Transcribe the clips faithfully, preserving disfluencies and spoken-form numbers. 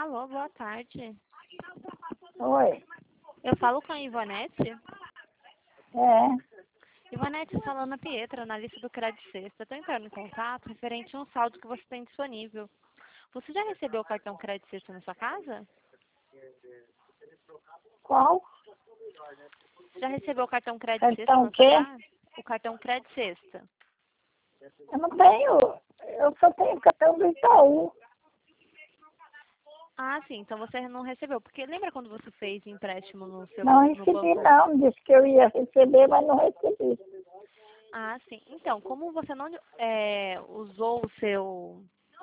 Alô, boa tarde. Oi. Eu falo com a Ivonete. É. Ivonete, falando a Pietra, analista do Crédito Sexta. Estou entrando em contato referente a um saldo que você tem disponível. Você já recebeu o cartão Crédito Sexta na sua casa? Qual? Já recebeu o cartão Crédito Sexta Cartão na o sua quê? casa? O cartão Crédito Sexta. Eu não tenho. Eu só tenho cartão do Itaú. Ah, sim. Então você não recebeu. Porque lembra quando você fez empréstimo no seu Não no recebi, banco? não. Disse que eu ia receber, mas não recebi. Ah, sim. Então, como você não é, usou o seu...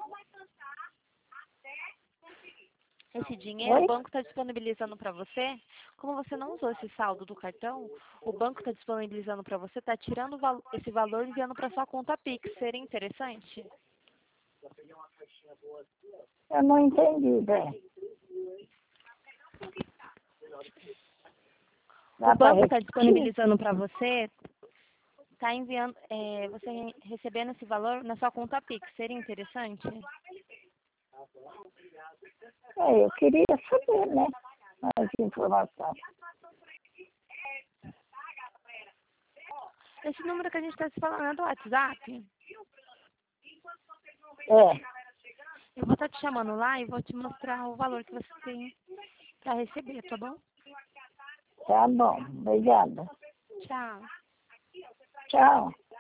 Esse dinheiro, o Oi? banco está disponibilizando para você. Como você não usou esse saldo do cartão, o banco está disponibilizando para você, está tirando o val- esse valor e enviando para sua conta Pix. Seria interessante? Eu não entendi, bem. Dá O para banco está repetir? disponibilizando para você, está enviando, é, você re- recebendo esse valor na sua conta Pix. Seria interessante? É, eu queria saber, né? Mais informação. Esse número que a gente está se falando é do WhatsApp. É. Eu vou estar te chamando lá e vou te mostrar o valor que você tem para receber, tá bom? Tá bom. Obrigada. Tchau. Tchau.